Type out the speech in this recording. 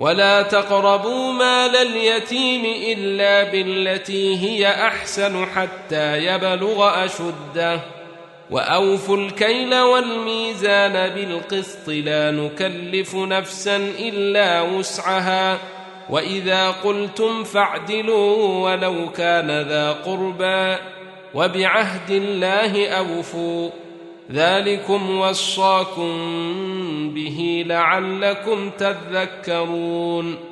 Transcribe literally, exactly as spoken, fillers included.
ولا تقربوا مال اليتيم إلا بالتي هي أحسن حتى يبلغ أشده وأوفوا الكيل والميزان بالقسط لا نكلف نفسا إلا وسعها وإذا قلتم فاعدلوا ولو كان ذا قربى وبعهد الله أوفوا ذلكم وصاكم به لعلكم تذكرون